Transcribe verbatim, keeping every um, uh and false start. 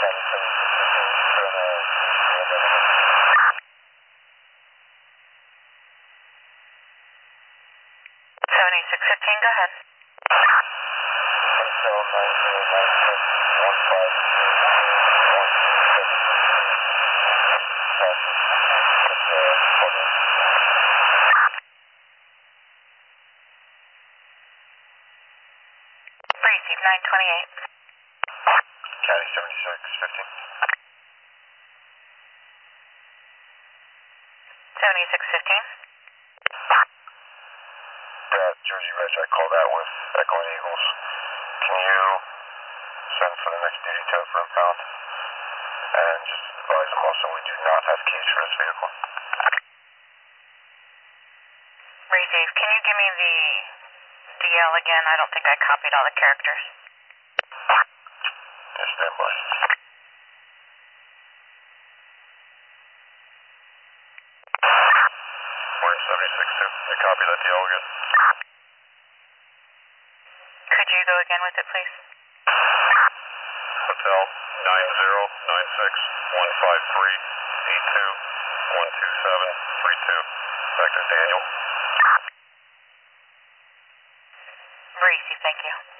seventy-six fifteen, go ahead. Receive nine twenty-eight. County seventy-six fifteen. seventy-six fifteen. Brad, Jersey Reg, I called out with Echo and Eagles. Can you send for the next duty tow for impound? And just advise them also we do not have keys for this vehicle. Receive. Can you give me the D L again? I don't think I copied all the characters. Yes, stand by. We're in seventy-six two. I copy that D L again. Could you go again with it, please? Hotel nine zero nine six one five three eight two one two seven three two. Back to Daniel. Receive, thank you.